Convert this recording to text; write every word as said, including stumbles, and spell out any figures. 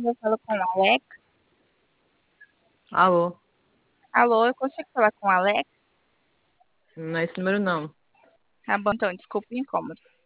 eu falo com o Alex. Alô? Alô, eu consigo falar com o Alex? Não é esse número, não. Tá bom, então, desculpa o incômodo.